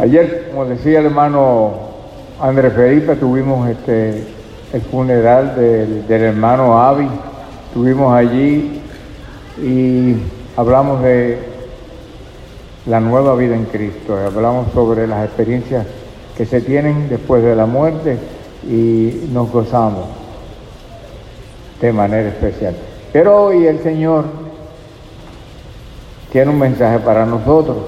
Ayer, como decía el hermano Andrés Felipe, tuvimos el funeral del hermano Avi. Estuvimos allí y hablamos de la nueva vida en Cristo. Hablamos sobre las experiencias que se tienen después de la muerte y nos gozamos de manera especial. Pero hoy el Señor tiene un mensaje para nosotros.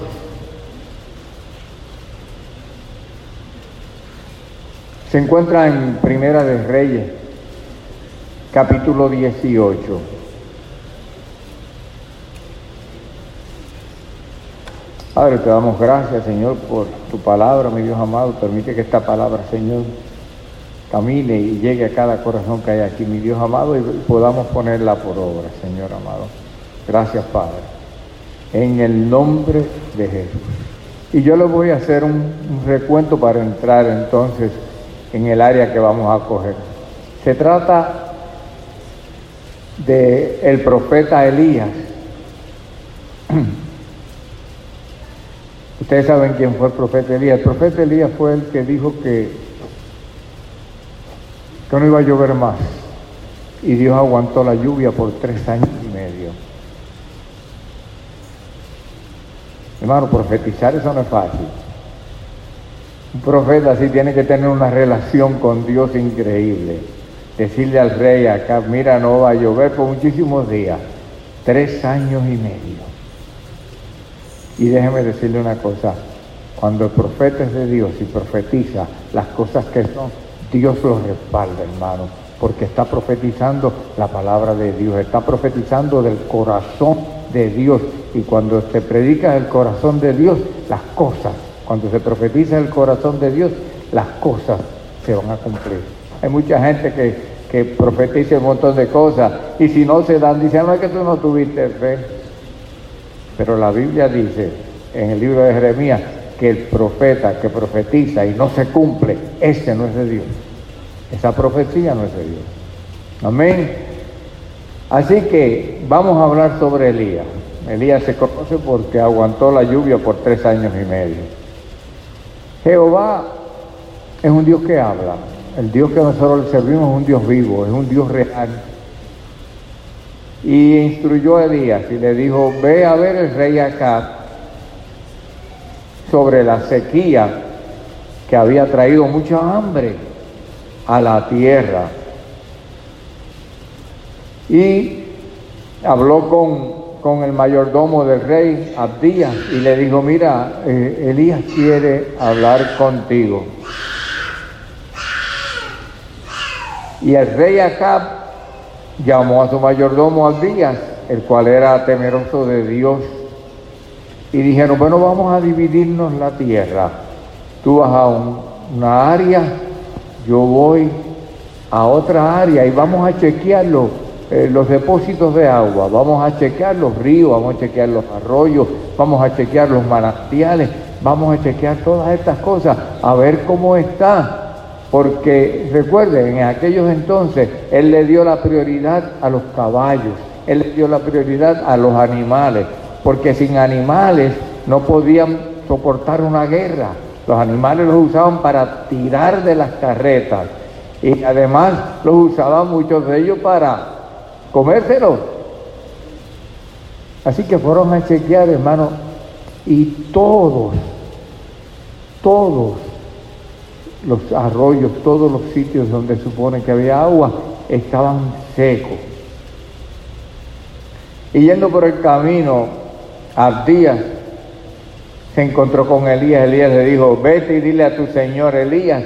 Se encuentra en Primera de Reyes, capítulo 18. Padre, te damos gracias, Señor, por tu palabra, mi Dios amado. Permite que esta palabra, Señor, camine y llegue a cada corazón que hay aquí, mi Dios amado, y podamos ponerla por obra, Señor amado. Gracias, Padre. En el nombre de Jesús. Y yo les voy a hacer un recuento para entrar entonces en el área que vamos a coger. Se trata del profeta Elías. Ustedes saben quién fue el profeta Elías. El profeta Elías fue el que dijo que no iba a llover más. Y Dios aguantó la lluvia por 3 años y medio. Hermano, profetizar eso no es fácil. Un profeta así tiene que tener una relación con Dios increíble. Decirle al rey acá, mira, no va a llover por muchísimos días. 3 años y medio. Y déjeme decirle una cosa, cuando el profeta es de Dios y profetiza las cosas que son, Dios los respalda, hermano, porque está profetizando la palabra de Dios, está profetizando del corazón de Dios. Y cuando se predica el corazón de Dios, las cosas, cuando se profetiza el corazón de Dios, las cosas se van a cumplir. Hay mucha gente que profetiza un montón de cosas y si no se dan, dicen, no, es que tú no tuviste fe. Pero la Biblia dice en el libro de Jeremías que el profeta que profetiza y no se cumple, ese no es de Dios. Esa profecía no es de Dios. Amén. Así que vamos a hablar sobre Elías. Elías se conoce porque aguantó la lluvia por 3 años y medio. Jehová es un Dios que habla. El Dios que nosotros le servimos es un Dios vivo, es un Dios real. Y instruyó a Elías y le dijo, ve a ver el rey Acab sobre la sequía que había traído mucha hambre a la tierra. Y habló con el mayordomo del rey, Abdías, y le dijo, mira, Elías quiere hablar contigo. Y el rey Acab llamó a su mayordomo Abdías, el cual era temeroso de Dios, y dijeron, bueno, vamos a dividirnos la tierra. Tú vas a una área, yo voy a otra área, y vamos a chequear los depósitos de agua, vamos a chequear los ríos, vamos a chequear los arroyos, vamos a chequear los manantiales, vamos a chequear todas estas cosas, a ver cómo está. Porque recuerden, en aquellos entonces, él le dio la prioridad a los caballos, él le dio la prioridad a los animales, porque sin animales no podían soportar una guerra. Los animales los usaban para tirar de las carretas y además los usaban muchos de ellos para comérselos. Así que fueron a chequear, hermano, y todos los arroyos, todos los sitios donde supone que había agua, estaban secos. Y yendo por el camino, Abdías se encontró con Elías. Elías le dijo, vete y dile a tu señor Elías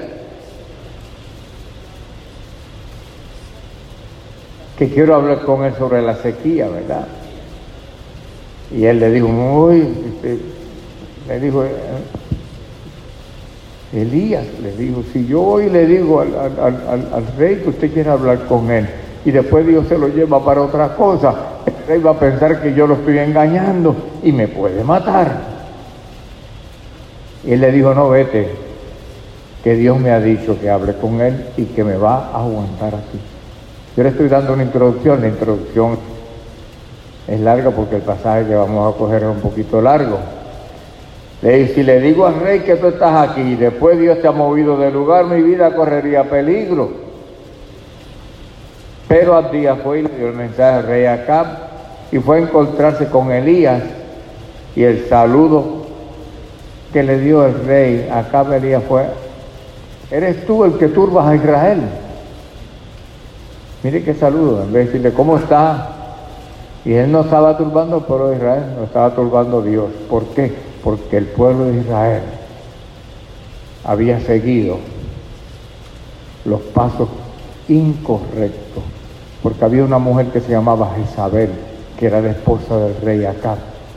que quiero hablar con él sobre la sequía, ¿verdad? Y él le dijo, Elías le dijo, si yo hoy le digo al rey que usted quiere hablar con él y después Dios se lo lleva para otra cosa, el rey va a pensar que yo lo estoy engañando y me puede matar. Y él le dijo, no, vete, que Dios me ha dicho que hable con él y que me va a aguantar aquí. Yo le estoy dando una introducción, la introducción es larga porque el pasaje que vamos a coger es un poquito largo. Si le digo al rey que tú estás aquí y después Dios te ha movido del lugar, mi vida correría peligro. Pero Abdías fue y le dio el mensaje al rey Acab y fue a encontrarse con Elías, y el saludo que le dio el rey Acab a Elías fue: ¿eres tú el que turbas a Israel? Mire qué saludo, en vez de decirle ¿cómo está? Y él no estaba turbando al pueblo de Israel, no estaba turbando a Dios. ¿Por qué? Porque el pueblo de Israel había seguido los pasos incorrectos, porque había una mujer que se llamaba Jezabel, que era la esposa del rey Acab,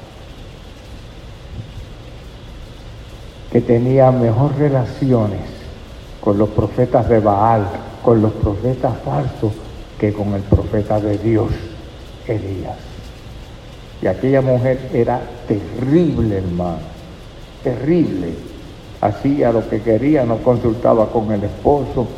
que tenía mejor relaciones con los profetas de Baal, con los profetas falsos, que con el profeta de Dios, Elías. Y aquella mujer era terrible, hermano, terrible. Hacía lo que quería, no consultaba con el esposo.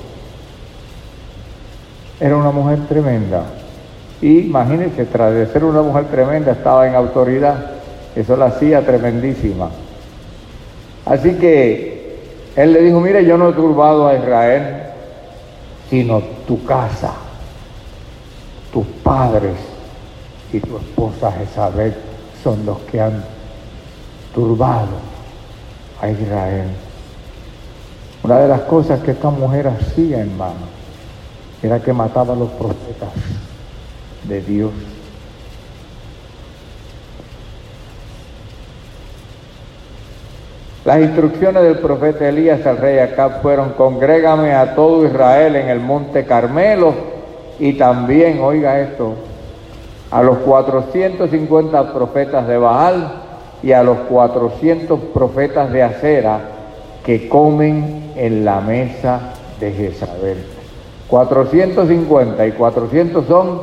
Era una mujer tremenda. Y imagínense, tras de ser una mujer tremenda, estaba en autoridad. Eso la hacía tremendísima. Así que él le dijo: mire, yo no he turbado a Israel, sino tu casa, tus padres y tu esposa Jezabel son los que han turbado a Israel. Una de las cosas que esta mujer hacía, hermano, era que mataba a los profetas de Dios. Las instrucciones del profeta Elías al rey Acab fueron: congrégame a todo Israel en el monte Carmelo, y también, oiga esto, a los 450 profetas de Baal y a los 400 profetas de Acera que comen en la mesa de Jezabel. 450 y 400 son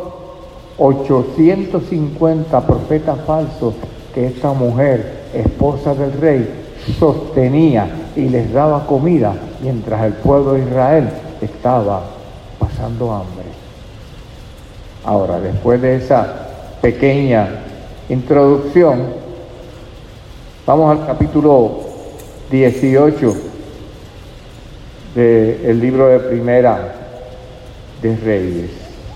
850 profetas falsos que esta mujer, esposa del rey, sostenía y les daba comida mientras el pueblo de Israel estaba pasando hambre. Ahora, después de esa pequeña introducción, vamos al capítulo 18 del libro de Primera de Reyes.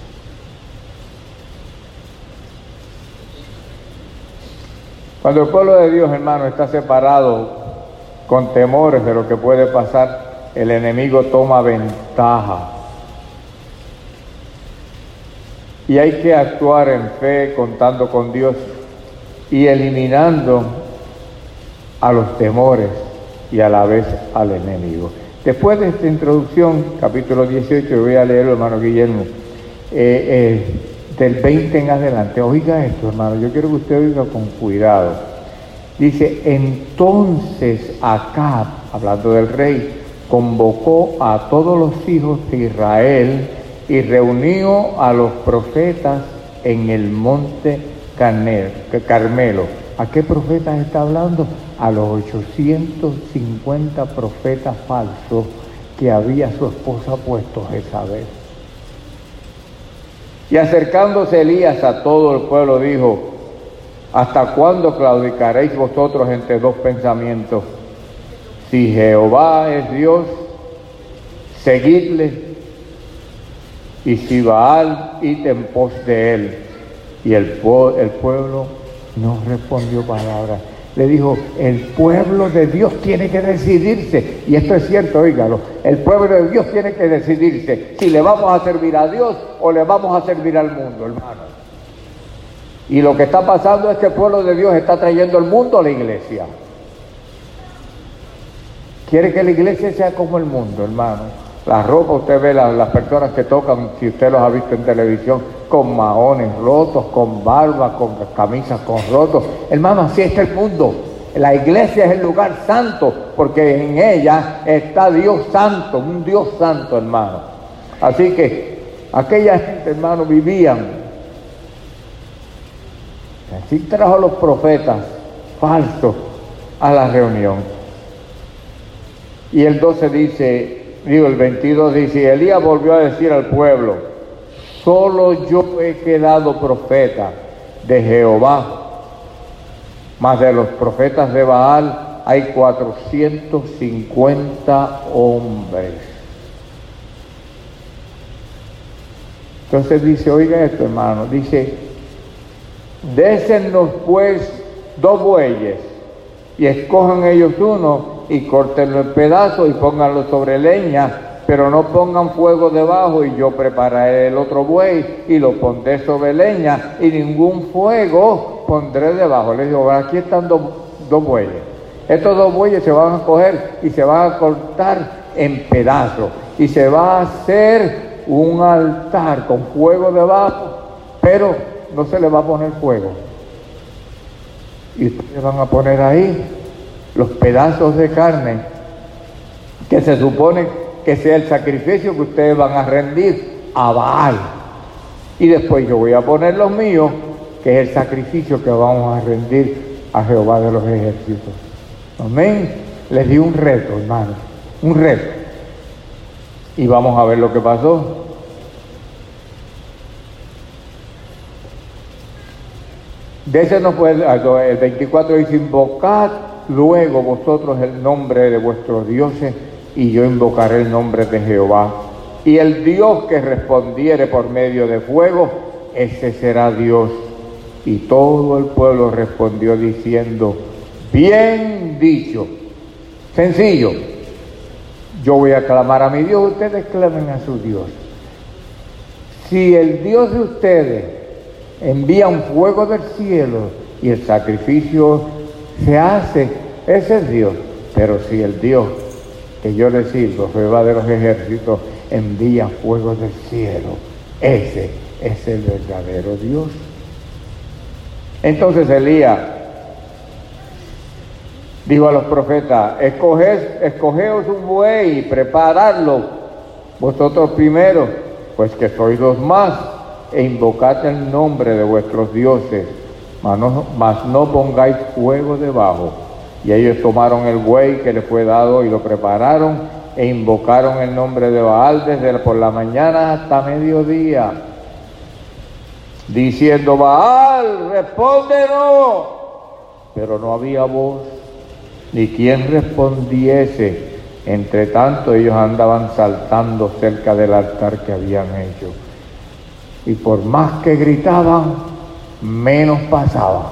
Cuando el pueblo de Dios, hermano, está separado con temores de lo que puede pasar, el enemigo toma ventaja. Y hay que actuar en fe, contando con Dios y eliminando a los temores y a la vez al enemigo. Después de esta introducción, capítulo 18, voy a leerlo, hermano Guillermo, del 20 en adelante. Oiga esto, hermano, yo quiero que usted oiga con cuidado. Dice: entonces Acab, hablando del rey, convocó a todos los hijos de Israel y reunió a los profetas en el monte Carmelo. ¿A qué profetas está hablando? A los 850 profetas falsos que había su esposa puesto, Jezabel. Y acercándose Elías a todo el pueblo, dijo: ¿hasta cuándo claudicaréis vosotros entre dos pensamientos? Si Jehová es Dios, seguidle, y si Baal, id en pos de él. Y el pueblo no respondió palabra. Le dijo: el pueblo de Dios tiene que decidirse. Y esto es cierto, óigalo. El pueblo de Dios tiene que decidirse si le vamos a servir a Dios o le vamos a servir al mundo, hermano. Y lo que está pasando es que el pueblo de Dios está trayendo el mundo a la iglesia. Quiere que la iglesia sea como el mundo, hermano. La ropa, usted ve las personas que tocan, si usted los ha visto en televisión, con maones rotos, con barba, con camisas con rotos. Hermano, así está el mundo. La iglesia es el lugar santo, porque en ella está Dios santo, un Dios santo, hermano. Así que aquella gente, hermano, vivían. Así trajo a los profetas falsos a la reunión. Y el 12 dice... el 22 dice: y Elías volvió a decir al pueblo: solo yo he quedado profeta de Jehová, mas de los profetas de Baal hay 450 hombres. Entonces dice, oiga esto, hermano, dice, désennos pues 2 bueyes y escojan ellos uno y córtenlo en pedazos y pónganlo sobre leña, pero no pongan fuego debajo, y yo prepararé el otro buey y lo pondré sobre leña y ningún fuego pondré debajo. Les digo, aquí están dos bueyes. Estos 2 bueyes se van a coger y se van a cortar en pedazos y se va a hacer un altar con fuego debajo, pero no se le va a poner fuego. Y ustedes van a poner ahí los pedazos de carne que se supone que sea el sacrificio que ustedes van a rendir a Baal. Y después yo voy a poner los míos, que es el sacrificio que vamos a rendir a Jehová de los ejércitos. Amén. Les di un reto, hermano, un reto. Y vamos a ver lo que pasó. Désenos pues, el 24 dice, invocad luego vosotros el nombre de vuestros dioses, y yo invocaré el nombre de Jehová. Y el Dios que respondiere por medio de fuego, ese será Dios. Y todo el pueblo respondió diciendo, bien dicho. Sencillo. Yo voy a clamar a mi Dios, ustedes clamen a su Dios. Si el Dios de ustedes envía un fuego del cielo y el sacrificio se hace, ese es Dios. Pero si el Dios que yo le sirvo, Jehová de los ejércitos, envía fuego del cielo, ese es el verdadero Dios. Entonces Elías dijo a los profetas, escogeos un buey y preparadlo vosotros primero, pues que sois 2 más, e invocad el nombre de vuestros dioses, mas no pongáis fuego debajo. Y ellos tomaron el buey que les fue dado y lo prepararon e invocaron el nombre de Baal desde por la mañana hasta mediodía, diciendo, Baal, respóndenos. Pero no había voz, ni quien respondiese. Entre tanto ellos andaban saltando cerca del altar que habían hecho. Y por más que gritaban, menos pasaba.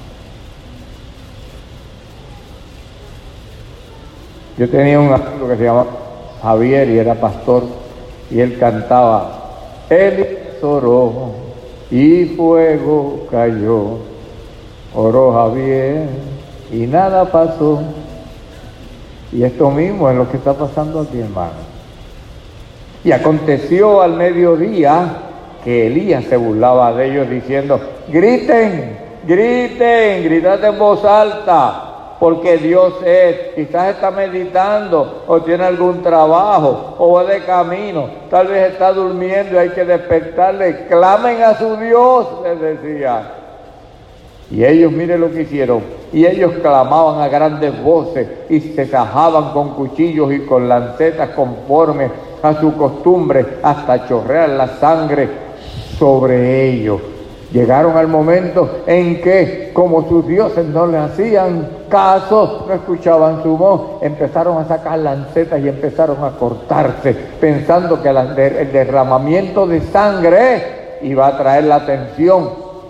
Yo tenía un amigo que se llama Javier y era pastor, y él cantaba, Elías oró y fuego cayó, oró Javier y nada pasó. Y esto mismo es lo que está pasando aquí, hermano. Y aconteció al mediodía que Elías se burlaba de ellos diciendo, griten, griten, gritad en voz alta, porque Dios es. Quizás está meditando o tiene algún trabajo o va de camino, tal vez está durmiendo y hay que despertarle. Clamen a su Dios, les decía. Y ellos, mire lo que hicieron, y ellos clamaban a grandes voces y se sajaban con cuchillos y con lancetas conforme a su costumbre hasta chorrear la sangre sobre ellos. Llegaron al momento en que, como sus dioses no le hacían caso, no escuchaban su voz, empezaron a sacar lancetas y empezaron a cortarse, pensando que el derramamiento de sangre iba a traer la atención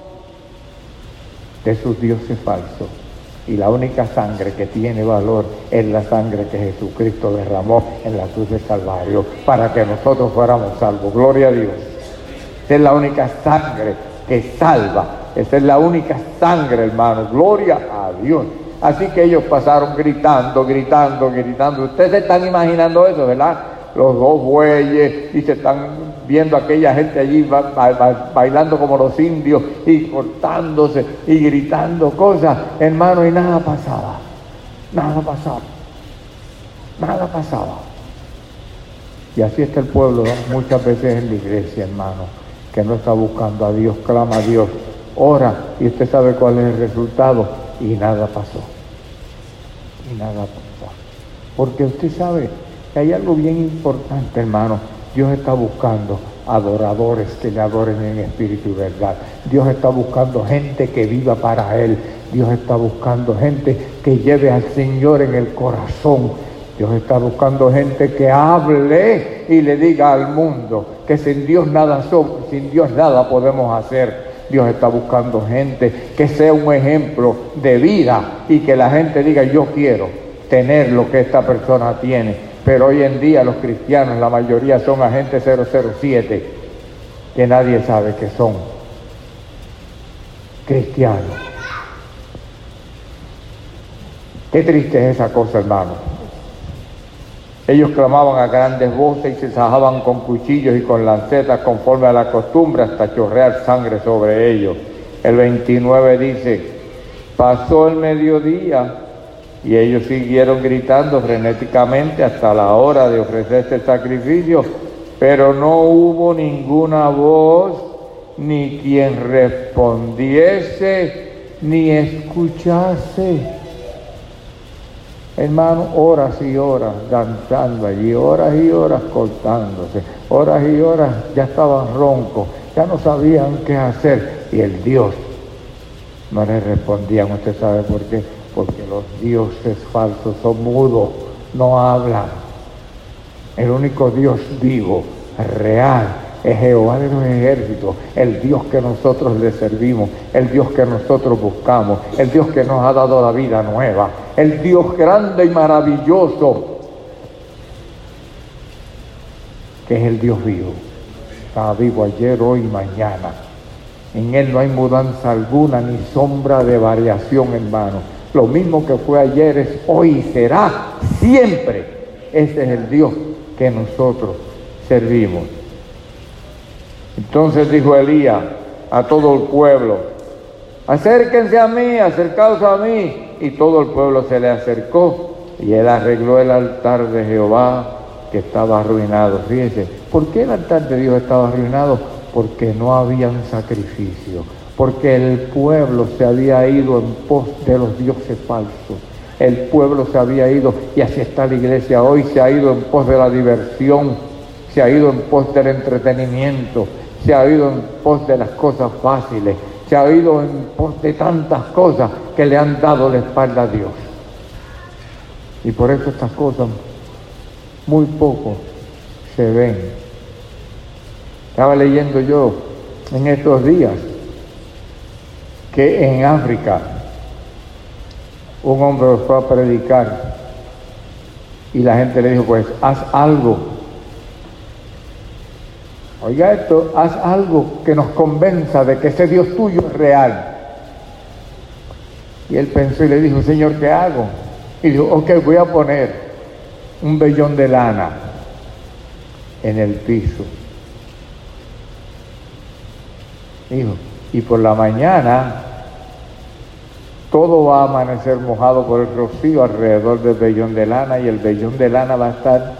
de sus dioses falsos. Y la única sangre que tiene valor es la sangre que Jesucristo derramó en la cruz del Calvario para que nosotros fuéramos salvos. Gloria a Dios. Esa es la única sangre que salva. Esa es la única sangre, hermano. Gloria a Dios. Así que ellos pasaron gritando, gritando, gritando. Ustedes se están imaginando eso, ¿verdad? Los 2 bueyes, y se están viendo aquella gente allí bailando como los indios y cortándose y gritando cosas, hermano, y nada pasaba. Nada pasaba. Nada pasaba. Y así está el pueblo, ¿no? Muchas veces en la iglesia, hermano, que no está buscando a Dios, clama a Dios, ora, y usted sabe cuál es el resultado, y nada pasó. Y nada pasó. Porque usted sabe que hay algo bien importante, hermano. Dios está buscando adoradores que le adoren en espíritu y verdad. Dios está buscando gente que viva para Él. Dios está buscando gente que lleve al Señor en el corazón. Dios está buscando gente que hable y le diga al mundo que sin Dios nada somos, sin Dios nada podemos hacer. Dios está buscando gente que sea un ejemplo de vida y que la gente diga, yo quiero tener lo que esta persona tiene. Pero hoy en día los cristianos, la mayoría son agentes 007, que nadie sabe que son cristianos. Qué triste es esa cosa, hermano. Ellos clamaban a grandes voces y se sajaban con cuchillos y con lancetas conforme a la costumbre hasta chorrear sangre sobre ellos. El 29 dice, pasó el mediodía y ellos siguieron gritando frenéticamente hasta la hora de ofrecerse el sacrificio, pero no hubo ninguna voz, ni quien respondiese, ni escuchase. Hermano, horas y horas danzando allí, horas y horas cortándose, horas y horas ya estaban roncos, ya no sabían qué hacer. Y el Dios no les respondían. ¿Usted sabe por qué? Porque los dioses falsos son mudos, no hablan. El único Dios vivo, real, es Jehová de los ejércitos, el Dios que nosotros le servimos, el Dios que nosotros buscamos, el Dios que nos ha dado la vida nueva, el Dios grande y maravilloso, que es el Dios vivo. Está vivo ayer, hoy y mañana. En Él no hay mudanza alguna ni sombra de variación, hermano. Lo mismo que fue ayer es hoy y será siempre. Ese es el Dios que nosotros servimos. Entonces dijo Elías a todo el pueblo, acérquense a mí, acercaos a mí. Y todo el pueblo se le acercó y él arregló el altar de Jehová que estaba arruinado. Fíjense, ¿por qué el altar de Dios estaba arruinado? Porque no habían sacrificio, porque el pueblo se había ido en pos de los dioses falsos. El pueblo se había ido, y así está la iglesia hoy, se ha ido en pos de la diversión, se ha ido en pos del entretenimiento, se ha ido en pos de las cosas fáciles, se ha ido en pos de tantas cosas que le han dado la espalda a Dios. Y por eso estas cosas muy poco se ven. Estaba leyendo yo en estos días que en África un hombre fue a predicar y la gente le dijo, pues haz algo. Oiga esto, haz algo que nos convenza de que ese Dios tuyo es real. Y él pensó y le dijo, Señor, ¿qué hago? Y dijo, ok, voy a poner un vellón de lana en el piso. Dijo, y por la mañana todo va a amanecer mojado por el rocío alrededor del vellón de lana, y el vellón de lana va a estar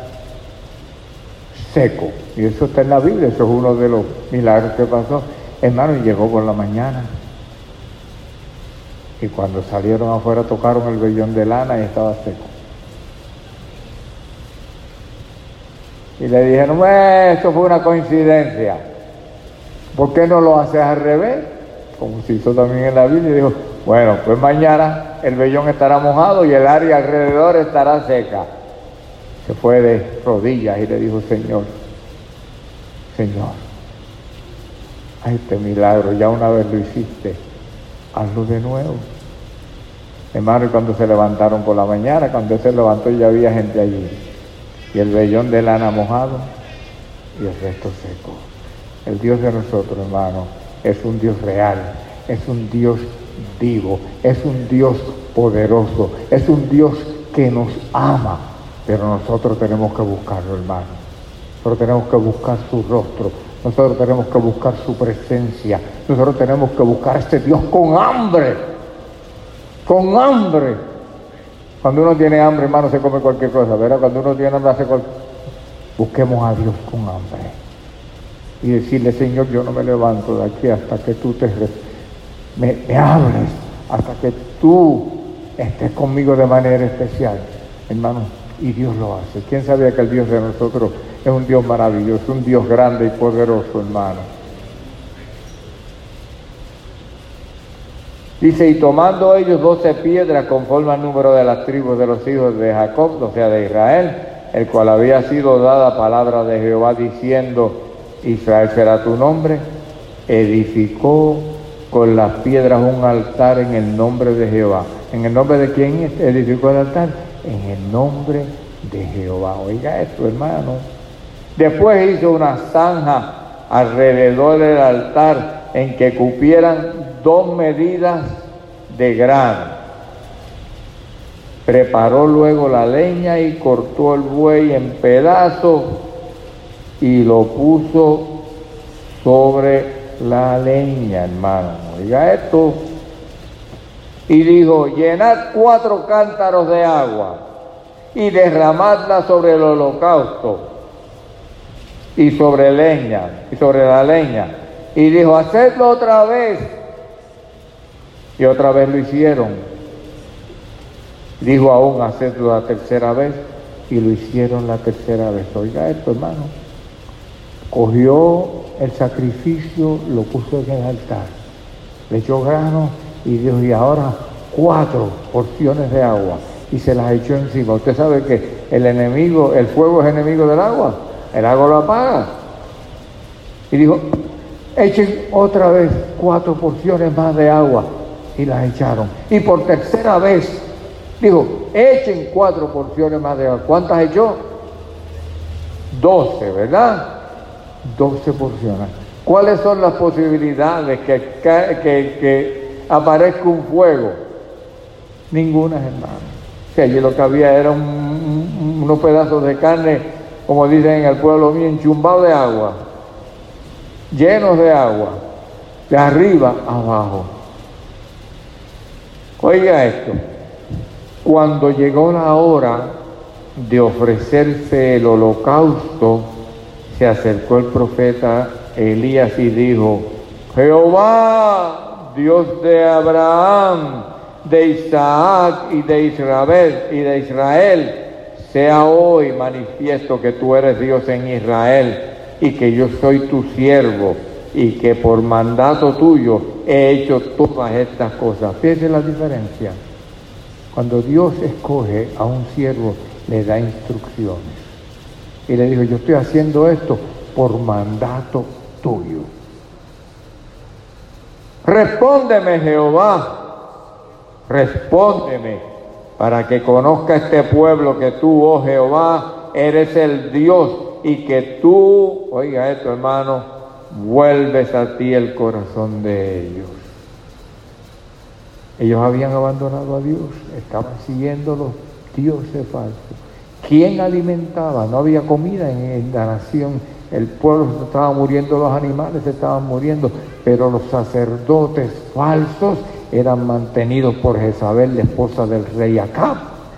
seco. Y eso está en la Biblia, eso es uno de los milagros que pasó. Hermano, y llegó por la mañana. Y cuando salieron afuera tocaron el vellón de lana y estaba seco. Y le dijeron, esto fue una coincidencia. ¿Por qué no lo haces al revés? Como se hizo también en la Biblia. Y dijo, bueno, pues mañana el vellón estará mojado y el área alrededor estará seca. Se fue de rodillas y le dijo, Señor, a este milagro ya una vez lo hiciste, hazlo de nuevo. Hermano, y cuando se levantaron por la mañana, cuando él se levantó ya había gente allí, y el vellón de lana mojado y el resto seco. El Dios de nosotros, hermano, es un Dios real, es un Dios vivo, es un Dios poderoso, es un Dios que nos ama, pero nosotros tenemos que buscarlo, hermano. Nosotros tenemos que buscar su rostro, nosotros tenemos que buscar su presencia, nosotros tenemos que buscar a este Dios con hambre, con hambre. Cuando uno tiene hambre, hermano, se come cualquier cosa, ¿verdad? Cuando uno tiene hambre, busquemos a Dios con hambre y decirle, Señor, yo no me levanto de aquí hasta que tú me hables, hasta que tú estés conmigo de manera especial, hermano. Y Dios lo hace. ¿Quién sabía que el Dios de nosotros es un Dios maravilloso, un Dios grande y poderoso, hermano? Dice, y tomando ellos 12 piedras conforme al número de las tribus de los hijos de Jacob, o sea, de Israel, el cual había sido dada palabra de Jehová diciendo, Israel será tu nombre, edificó con las piedras un altar en el nombre de Jehová. ¿En el nombre de quién edificó el altar? En el nombre de Jehová. Oiga esto, hermano. Después hizo una zanja alrededor del altar en que cupieran 2 medidas de grano. Preparó luego la leña y cortó el buey en pedazos y lo puso sobre la leña, hermano. Oiga esto. Y dijo, llenad 4 cántaros de agua y derramadla sobre el holocausto y sobre la leña. Y dijo, hacedlo otra vez. Y otra vez lo hicieron. Dijo aún, hacedlo la tercera vez. Y lo hicieron la tercera vez. Oiga esto, hermano. Cogió el sacrificio, lo puso en el altar. Le echó grano y dijo, y ahora 4 porciones de agua. Y se las echó encima. Usted sabe que el fuego es enemigo del agua. El agua lo apaga. Y dijo, echen otra vez 4 porciones más de agua. Y las echaron. Y por tercera vez, dijo, echen 4 porciones más de agua. ¿Cuántas echó? 12, ¿verdad? 12 porciones. ¿Cuáles son las posibilidades que aparezca un fuego? Ninguna, hermano. Si allí lo que había era unos pedazos de carne, como dicen en el pueblo mío, enchumbados de agua, llenos de agua, de arriba a abajo. Oiga esto, cuando llegó la hora de ofrecerse el holocausto, se acercó el profeta Elías y dijo, Jehová, Dios de Abraham, de Isaac y de Israel, sea hoy manifiesto que tú eres Dios en Israel y que yo soy tu siervo y que por mandato tuyo he hecho todas estas cosas. Fíjense la diferencia. Cuando Dios escoge a un siervo, le da instrucciones. Y le dijo, yo estoy haciendo esto por mandato tuyo. Respóndeme, Jehová, respóndeme, para que conozca este pueblo que tú, oh Jehová, eres el Dios y que tú, oiga esto, hermano, vuelves a ti el corazón de ellos. Ellos habían abandonado a Dios, estaban siguiendo los dioses falsos. ¿Quién alimentaba? No había comida en la nación. El pueblo se estaba muriendo, los animales se estaban muriendo, pero los sacerdotes falsos eran mantenidos por Jezabel, la esposa del rey Acab.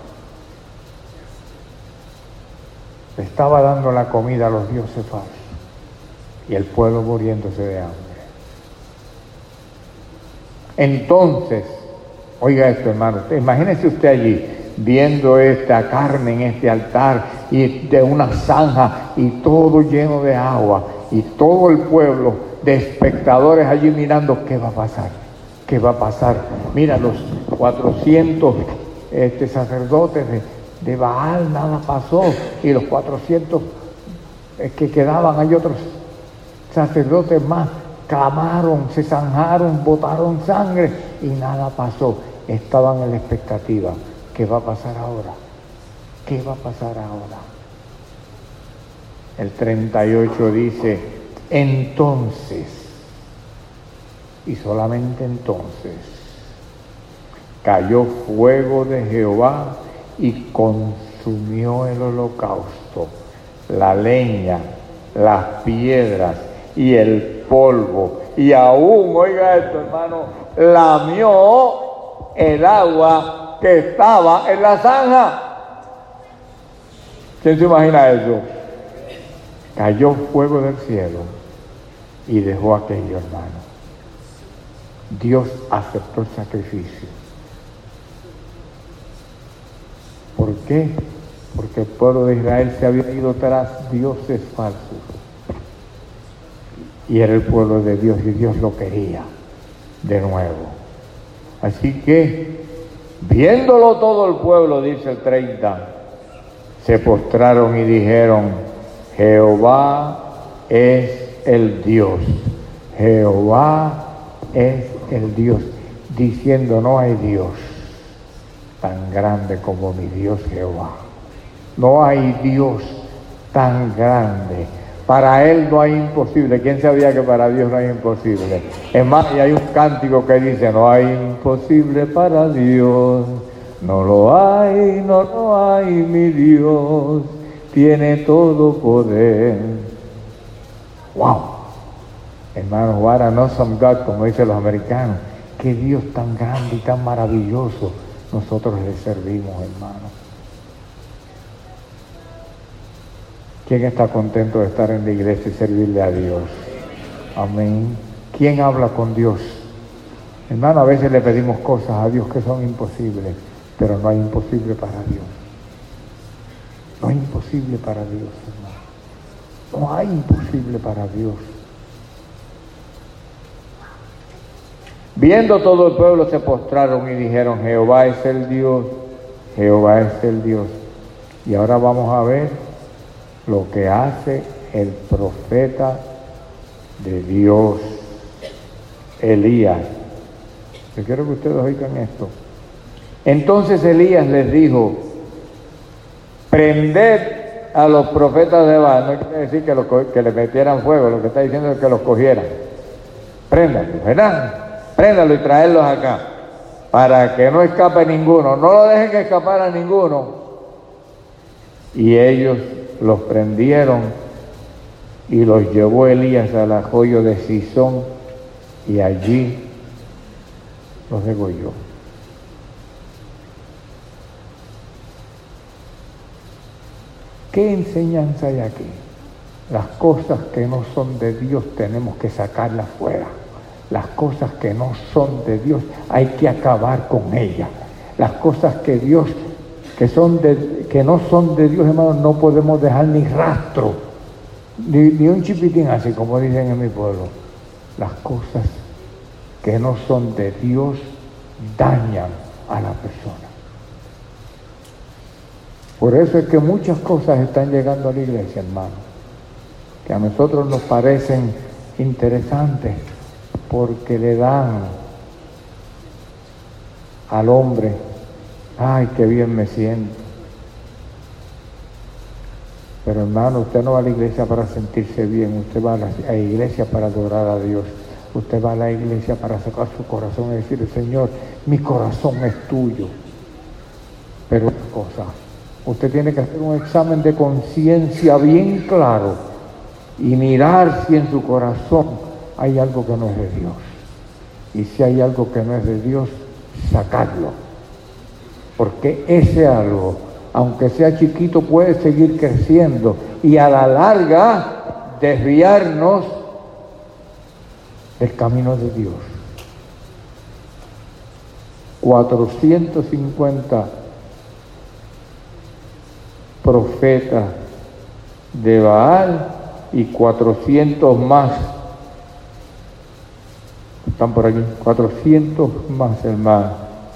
Le estaba dando la comida a los dioses falsos y el pueblo muriéndose de hambre. Entonces, oiga esto, hermano, imagínese usted allí viendo esta carne en este altar y de una zanja y todo lleno de agua y todo el pueblo de espectadores allí mirando qué va a pasar, qué va a pasar. Mira, los 400 sacerdotes de Baal, nada pasó, y los 400 que quedaban, hay otros sacerdotes más, clamaron, se zanjaron, botaron sangre y nada pasó. Estaban en la expectativa. ¿Qué va a pasar ahora? ¿Qué va a pasar ahora? El 38 dice, entonces, y solamente entonces, cayó fuego de Jehová y consumió el holocausto, la leña, las piedras y el polvo, y aún, oiga esto, hermano, lamió el agua que estaba en la zanja. ¿Quién se imagina eso? Cayó fuego del cielo y dejó aquello, hermano. Dios aceptó el sacrificio. ¿Por qué? Porque el pueblo de Israel se había ido tras dioses falsos. Y era el pueblo de Dios y Dios lo quería de nuevo. Así que, viéndolo todo el pueblo, dice el 30, se postraron y dijeron: Jehová es el Dios. Jehová es el Dios. Diciendo: no hay Dios tan grande como mi Dios Jehová. No hay Dios tan grande. Para Él no hay imposible. ¿Quién sabía que para Dios no hay imposible? Es más, y hay un cántico que dice: no hay imposible para Dios. No lo hay, no lo hay, mi Dios tiene todo poder. ¡Wow! Hermanos, what an awesome God, como dicen los americanos. Qué Dios tan grande y tan maravilloso nosotros le servimos, hermanos. ¿Quién está contento de estar en la iglesia y servirle a Dios? Amén. ¿Quién habla con Dios? Hermano, a veces le pedimos cosas a Dios que son imposibles, pero no hay imposible para Dios. No hay imposible para Dios, hermano. No hay imposible para Dios. Viendo todo el pueblo se postraron y dijeron: Jehová es el Dios, Jehová es el Dios. Y ahora vamos a ver lo que hace el profeta de Dios, Elías. Yo quiero que ustedes oigan esto. Entonces Elías les dijo: prended a los profetas de Baal. No quiere decir que le metieran fuego, lo que está diciendo es que los cogieran. Préndanlos, ¿verdad? Préndanlos y traedlos acá, para que no escape ninguno. No lo dejen que escapara ninguno. Y ellos los prendieron y los llevó Elías al ajoyo de Sisón y allí los degolló. ¿Qué enseñanza hay aquí? Las cosas que no son de Dios tenemos que sacarlas fuera. Las cosas que no son de Dios hay que acabar con ellas. Las cosas que no son de Dios, hermanos, no podemos dejar ni rastro, ni un chipitín, así como dicen en mi pueblo. Las cosas que no son de Dios dañan a la persona. Por eso es que muchas cosas están llegando a la iglesia, hermano, que a nosotros nos parecen interesantes porque le dan al hombre: ay, qué bien me siento. Pero hermano, usted no va a la iglesia para sentirse bien, usted va a la iglesia para adorar a Dios. Usted va a la iglesia para sacar su corazón y decirle: Señor, mi corazón es tuyo. Pero una cosa, usted tiene que hacer un examen de conciencia bien claro y mirar si en su corazón hay algo que no es de Dios. Y si hay algo que no es de Dios, sacarlo. Porque ese algo, aunque sea chiquito, puede seguir creciendo y a la larga desviarnos del camino de Dios. 450 profetas de Baal y 400 más. Están por aquí, 400 más, hermano.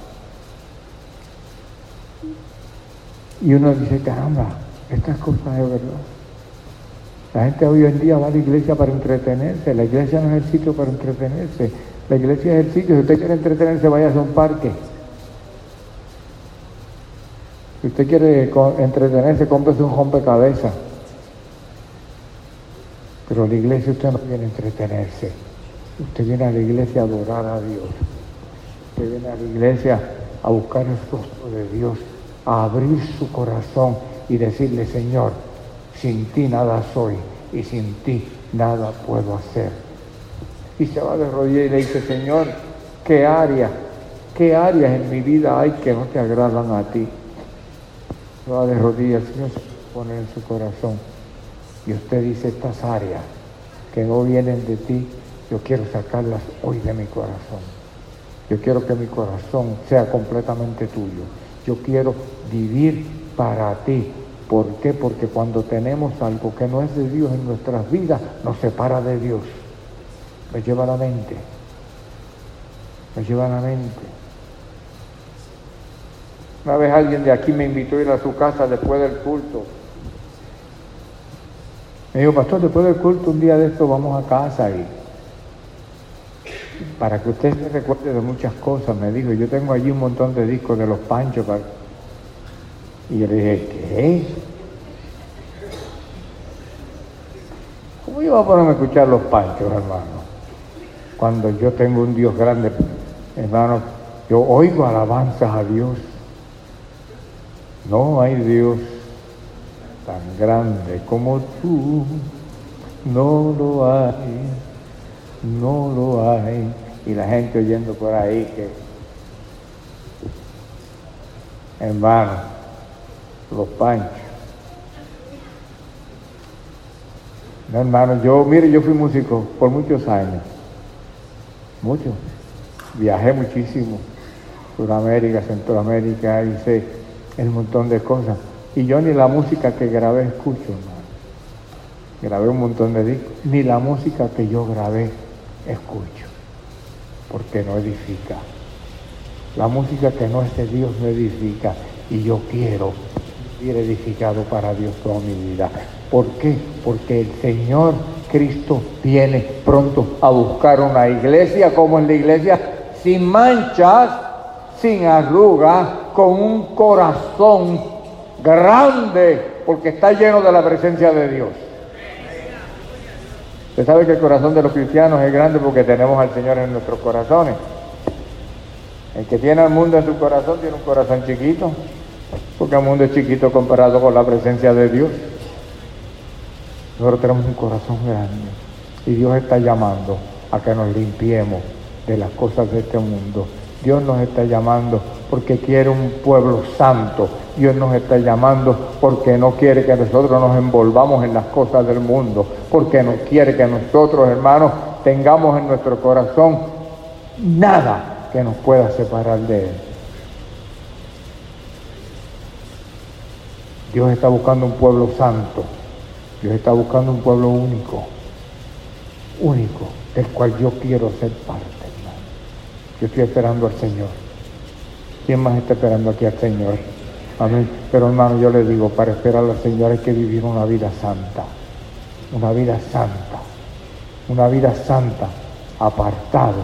Y uno dice: caramba, estas cosas es verdad. La gente hoy en día va a la iglesia para entretenerse. La iglesia no es el sitio para entretenerse. La iglesia es el sitio. Si usted quiere entretenerse, vaya a un parque. Si usted quiere entretenerse, cómprese un rompecabezas. Pero la iglesia usted no viene a entretenerse. Usted viene a la iglesia a adorar a Dios. Usted viene a la iglesia a buscar el rostro de Dios, a abrir su corazón y decirle: Señor, sin ti nada soy y sin ti nada puedo hacer. Y se va de rodillas y le dice: Señor, ¿qué áreas en mi vida hay que no te agradan a ti? Se va de rodillas, el Señor se pone en su corazón y usted dice: estas áreas que no vienen de ti, yo quiero sacarlas hoy de mi corazón. Yo quiero que mi corazón sea completamente tuyo. Yo quiero vivir para ti. ¿Por qué? Porque cuando tenemos algo que no es de Dios en nuestras vidas, nos separa de Dios. Me lleva a la mente. Me lleva a la mente. Una vez alguien de aquí me invitó a ir a su casa después del culto. Me dijo, pastor, después del culto un día de esto vamos a casa y para que usted se recuerde de muchas cosas, me dijo. Yo tengo allí un montón de discos de los Panchos. Y yo le dije, ¿qué? ¿Cómo yo voy a ponerme a escuchar los Panchos, hermano? Cuando yo tengo un Dios grande, hermano, yo oigo alabanzas a Dios. No hay Dios tan grande como tú, no lo hay, no lo hay. Y la gente oyendo por ahí que, hermano, los Panchos. No, hermano, yo fui músico por muchos años, mucho. Viajé muchísimo, Sudamérica, Centroamérica, hice un montón de cosas. Y yo ni la música que grabé escucho, hermano. Grabé un montón de discos, ni la música que yo grabé escucho, porque no edifica. La música que no es de Dios no edifica, y yo quiero vivir edificado para Dios toda mi vida. ¿Por qué? Porque el Señor Cristo viene pronto a buscar una iglesia como es la iglesia, sin manchas, sin arrugas, con un corazón grande, porque está lleno de la presencia de Dios. Usted sabe que el corazón de los cristianos es grande porque tenemos al Señor en nuestros corazones. El que tiene al mundo en su corazón tiene un corazón chiquito, porque el mundo es chiquito comparado con la presencia de Dios. Nosotros tenemos un corazón grande y Dios está llamando a que nos limpiemos de las cosas de este mundo. Dios nos está llamando porque quiere un pueblo santo. Dios nos está llamando porque no quiere que nosotros nos envolvamos en las cosas del mundo, porque no quiere que nosotros, hermanos, tengamos en nuestro corazón nada que nos pueda separar de Él. Dios está buscando un pueblo santo. Dios está buscando un pueblo único, del cual yo quiero ser parte, hermano. Yo estoy esperando al Señor. ¿Quién más está esperando aquí al Señor? Amén. Pero hermano, yo le digo, para esperar al Señor hay que vivir una vida santa, una vida santa, una vida santa, apartado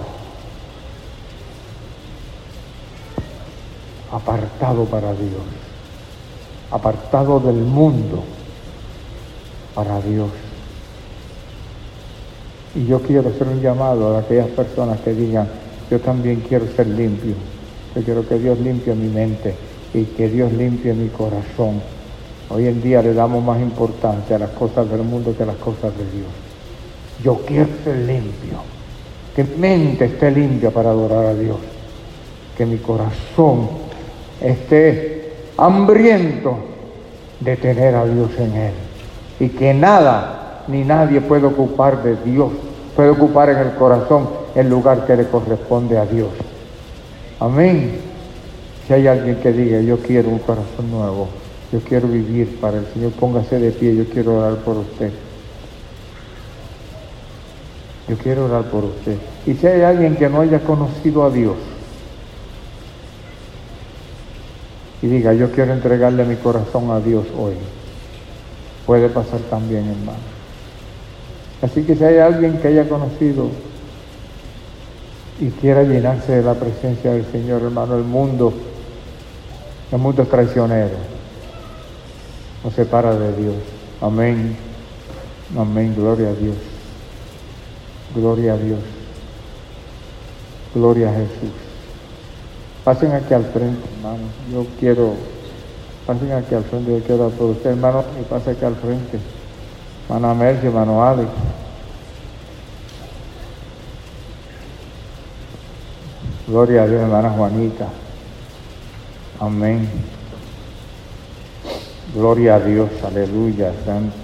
para Dios, apartado del mundo para Dios. Y yo quiero hacer un llamado a aquellas personas que digan, yo también quiero ser limpio. Yo quiero que Dios limpie mi mente y que Dios limpie mi corazón. Hoy en día le damos más importancia a las cosas del mundo que a las cosas de Dios. Yo quiero ser limpio, que mi mente esté limpia para adorar a Dios, que mi corazón esté hambriento de tener a Dios en él, y que nada ni nadie puede ocupar de Dios, puede ocupar en el corazón el lugar que le corresponde a Dios. Amén. Si hay alguien que diga, yo quiero un corazón nuevo, yo quiero vivir para el Señor, póngase de pie, yo quiero orar por usted. Yo quiero orar por usted. Y si hay alguien que no haya conocido a Dios y diga, yo quiero entregarle mi corazón a Dios hoy, puede pasar también, hermano. Así que si hay alguien que haya conocido y quiera llenarse de la presencia del Señor, hermano, el mundo es traicionero, nos separa de Dios. Amén, amén, gloria a Dios, gloria a Dios, gloria a Jesús. Pasen aquí al frente, hermano, pasen aquí al frente, yo quiero orar por usted, hermano, y pase aquí al frente. Hermano Mercio, hermano Alex. Gloria a Dios, hermana Juanita. Amén. Gloria a Dios, aleluya, santo.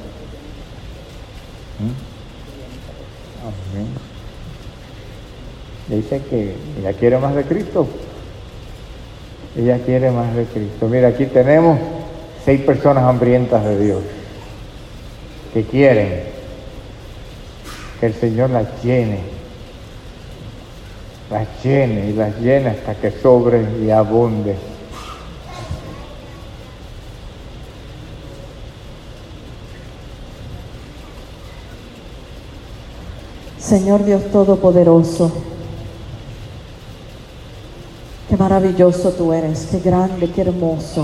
Amén. Dice que ella quiere más de Cristo. Ella quiere más de Cristo. Mira, aquí tenemos 6 personas hambrientas de Dios, que quieren que el Señor las llene y las llene hasta que sobre y abunde. Señor Dios Todopoderoso, qué maravilloso tú eres, qué grande, qué hermoso.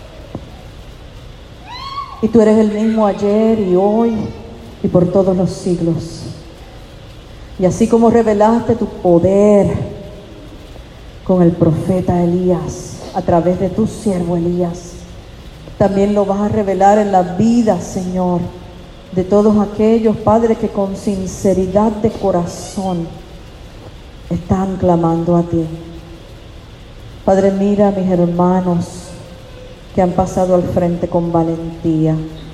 Y tú eres el mismo ayer y hoy y por todos los siglos. Y así como revelaste tu poder con el profeta Elías, a través de tu siervo Elías, también lo vas a revelar en la vida, Señor, de todos aquellos, Padre, que con sinceridad de corazón están clamando a ti. Padre, mira a mis hermanos que han pasado al frente con valentía.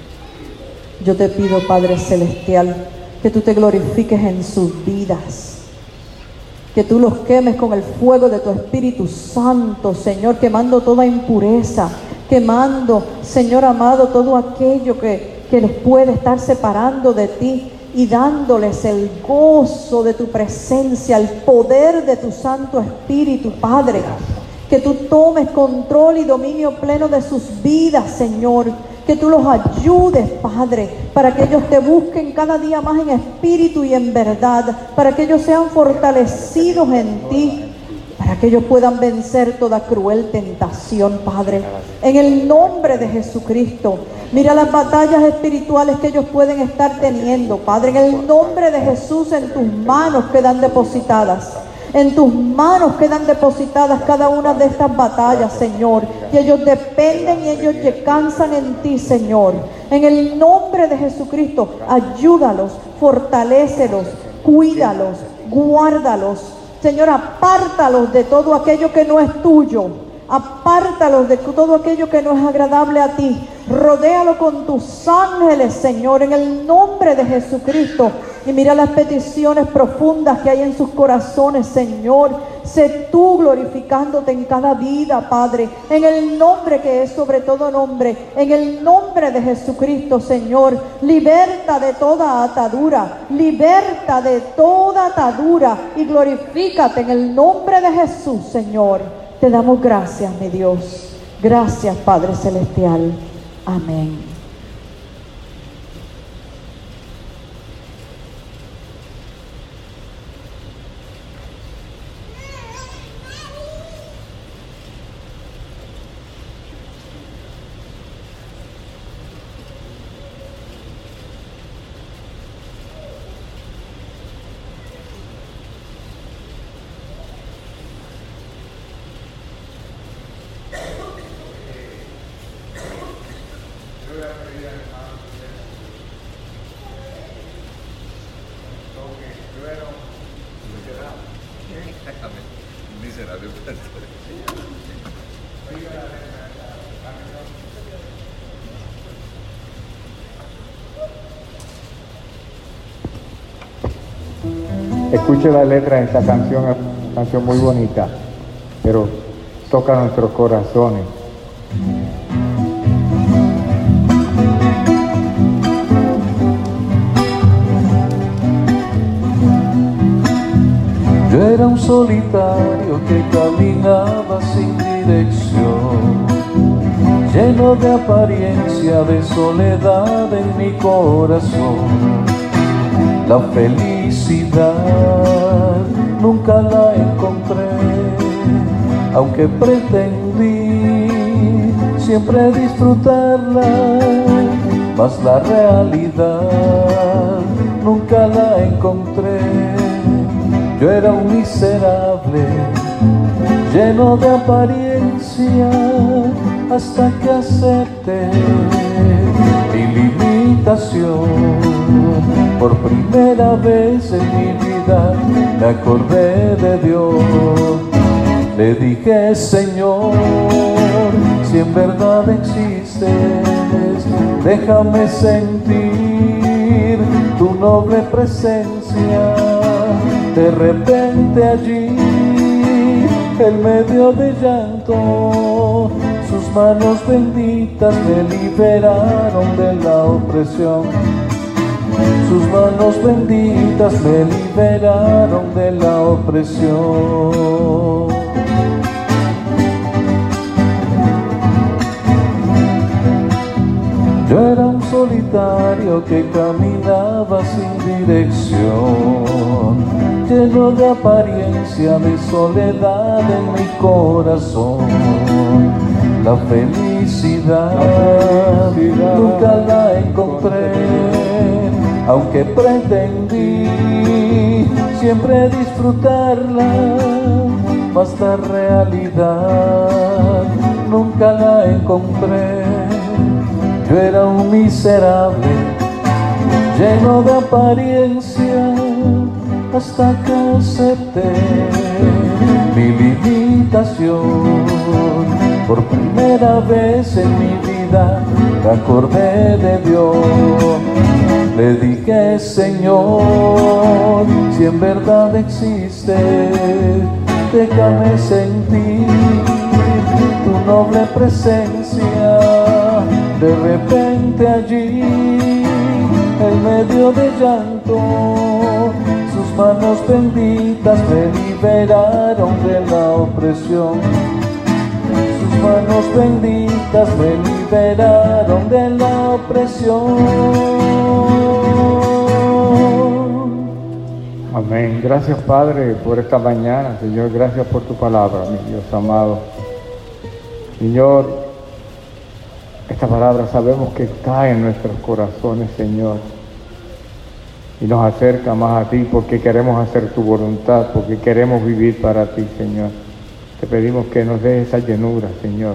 Yo te pido, Padre Celestial, que tú te glorifiques en sus vidas, que tú los quemes con el fuego de tu Espíritu Santo, Señor, quemando toda impureza, quemando, Señor amado, todo aquello que los puede estar separando de ti y dándoles el gozo de tu presencia, el poder de tu Santo Espíritu, Padre. Que tú tomes control y dominio pleno de sus vidas, Señor. Que tú los ayudes, Padre, para que ellos te busquen cada día más en espíritu y en verdad, para que ellos sean fortalecidos en ti, para que ellos puedan vencer toda cruel tentación, Padre. En el nombre de Jesucristo, mira las batallas espirituales que ellos pueden estar teniendo, Padre. En el nombre de Jesús, en tus manos quedan depositadas. En tus manos quedan depositadas cada una de estas batallas, Señor. Y ellos dependen y ellos descansan en ti, Señor. En el nombre de Jesucristo, ayúdalos, fortalécelos, cuídalos, guárdalos. Señor, apártalos de todo aquello que no es tuyo. Apártalos de todo aquello que no es agradable a ti. Rodéalo con tus ángeles, Señor, en el nombre de Jesucristo. Y mira las peticiones profundas que hay en sus corazones, Señor. Sé tú glorificándote en cada vida, Padre, en el nombre que es sobre todo nombre, en el nombre de Jesucristo, Señor. Liberta de toda atadura, liberta de toda atadura y glorifícate en el nombre de Jesús, Señor. Te damos gracias, mi Dios. Gracias, Padre Celestial. Amén. Escuche la letra de esta canción, es una canción muy bonita, pero toca nuestros corazones. Yo era un solitario que caminaba sin dirección, lleno de apariencia de soledad en mi corazón. La felicidad nunca la encontré, aunque pretendí siempre disfrutarla, mas la realidad nunca la encontré. Yo era un miserable, lleno de apariencia, hasta que acepté mi limitación. Por primera vez en mi vida me acordé de Dios. Le dije: Señor, si en verdad existes, déjame sentir tu noble presencia. De repente allí, en medio de llanto, sus manos benditas me liberaron de la opresión. Sus manos benditas me liberaron de la opresión. Yo era un solitario que caminaba sin dirección, lleno de apariencia de soledad en mi corazón. La felicidad nunca la encontré, aunque pretendí siempre disfrutarla, mas la realidad nunca la encontré. Yo era un miserable, lleno de apariencia, hasta que acepté mi limitación. Por primera vez en mi vida me acordé de Dios. Le dije: Señor, si en verdad existe, déjame sentir tu noble presencia. De repente allí, en medio de llanto, sus manos benditas me liberaron de la opresión. Sus manos benditas me liberaron de la opresión. Amén. Gracias, Padre, por esta mañana, Señor. Gracias por tu palabra, mi Dios amado. Señor, esta palabra sabemos que está en nuestros corazones, Señor, y nos acerca más a ti porque queremos hacer tu voluntad, porque queremos vivir para ti, Señor. Te pedimos que nos des esa llenura, Señor,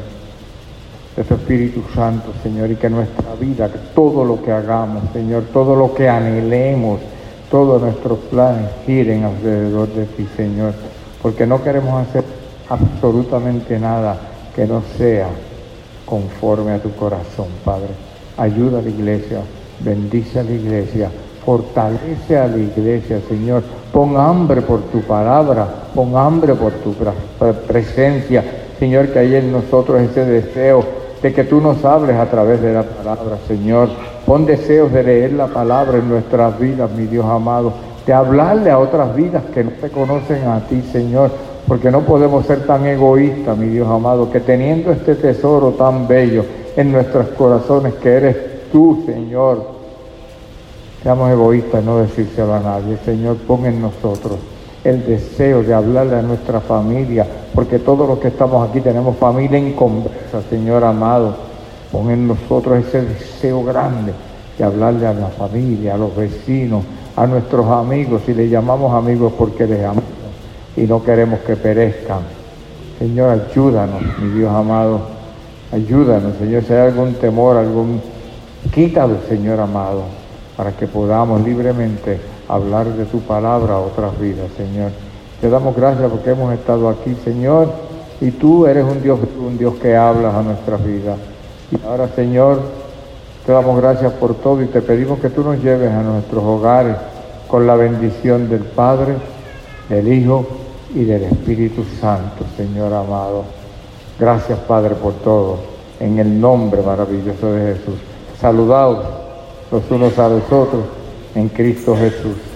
de tu Espíritu Santo, Señor, y que nuestra vida, que todo lo que hagamos, Señor, todo lo que anhelemos, todos nuestros planes giren alrededor de ti, Señor, porque no queremos hacer absolutamente nada que no sea conforme a tu corazón, Padre. Ayuda a la iglesia, bendice a la iglesia, fortalece a la iglesia, Señor. Pon hambre por tu palabra, pon hambre por tu presencia, Señor, que hay en nosotros ese deseo de que tú nos hables a través de la palabra, Señor. Pon deseos de leer la palabra en nuestras vidas, mi Dios amado, de hablarle a otras vidas que no te conocen a ti, Señor, porque no podemos ser tan egoístas, mi Dios amado, que teniendo este tesoro tan bello en nuestros corazones, que eres tú, Señor, seamos egoístas, no decírselo a nadie. Señor, pon en nosotros el deseo de hablarle a nuestra familia, porque todos los que estamos aquí tenemos familia en conversa, Señor amado. Pon en nosotros ese deseo grande de hablarle a la familia, a los vecinos, a nuestros amigos, si les llamamos amigos porque les amamos y no queremos que perezcan. Señor, ayúdanos, mi Dios amado, ayúdanos, Señor, si hay algún temor, quítalo, Señor amado, para que podamos libremente hablar de tu palabra a otras vidas, Señor. Te damos gracias porque hemos estado aquí, Señor, y tú eres un Dios que hablas a nuestras vidas. Y ahora, Señor, te damos gracias por todo y te pedimos que tú nos lleves a nuestros hogares con la bendición del Padre, del Hijo y del Espíritu Santo, Señor amado. Gracias, Padre, por todo, en el nombre maravilloso de Jesús. Saludaos los unos a los otros en Cristo Jesús.